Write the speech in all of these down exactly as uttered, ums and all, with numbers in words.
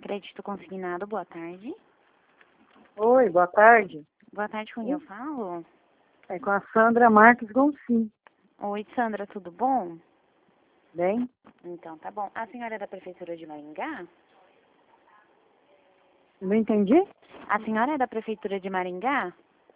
Crédito consignado, boa tarde. Oi, boa tarde. Boa tarde, com quem eu falo? É com a Sandra Marques Gonçim. Oi, Sandra, tudo bom? Bem? Então, tá bom. A senhora é da Prefeitura de Maringá? Não entendi? A senhora é da Prefeitura de Maringá?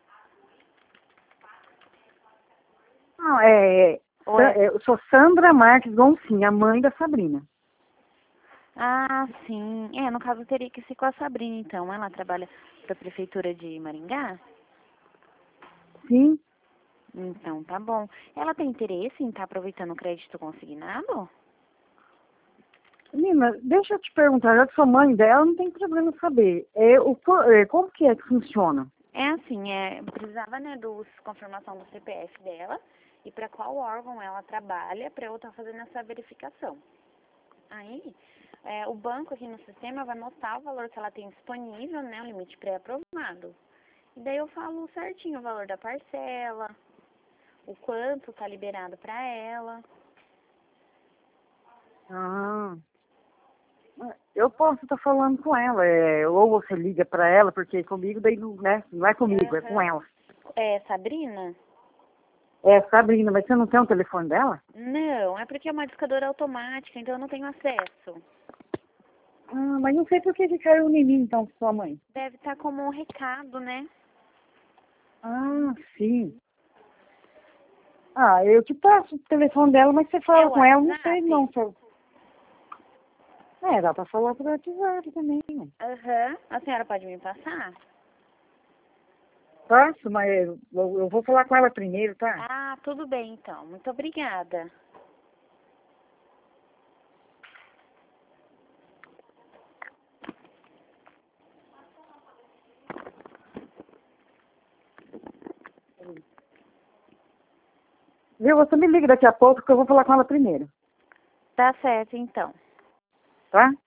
Não, é, é, Ou é... eu sou Sandra Marques Gonçim, a mãe da Sabrina. Ah, sim. É, no caso teria que ser com a Sabrina, então. Ela trabalha da Prefeitura de Maringá? Sim. Então, tá bom. Ela tem interesse em estar aproveitando o crédito consignado? Menina, deixa eu te perguntar, já que sou mãe dela, não tem problema saber. É, o, co- é, como que é que funciona? É assim, é, eu precisava, né, dos confirmação do C P F dela e para qual órgão ela trabalha para eu estar fazendo essa verificação. Aí, é, o banco aqui no sistema vai mostrar o valor que ela tem disponível, né, o limite pré-aprovado. E daí eu falo certinho o valor da parcela, o quanto tá liberado para ela. Ah, eu posso estar falando com ela, é, ou você liga pra ela, porque comigo daí não, né, não é comigo, é com Aham. ela. É, Sabrina? É, Sabrina, mas você não tem o telefone dela? Não, é porque é uma discadora automática, então eu não tenho acesso. Ah, mas não sei por que que caiu em mim, então, sua mãe. Deve estar como um recado, né? Ah, sim. Ah, eu te passo o telefone dela, mas você É fala o com ela, não sei WhatsApp? não. Só... É, dá pra falar por WhatsApp também, né? Aham. A senhora pode me passar? Passo, mas eu, eu vou falar com ela primeiro, tá? Ah, tudo bem então. Muito obrigada. Viu? Você me liga daqui a pouco que eu vou falar com ela primeiro, Tá certo então. tá?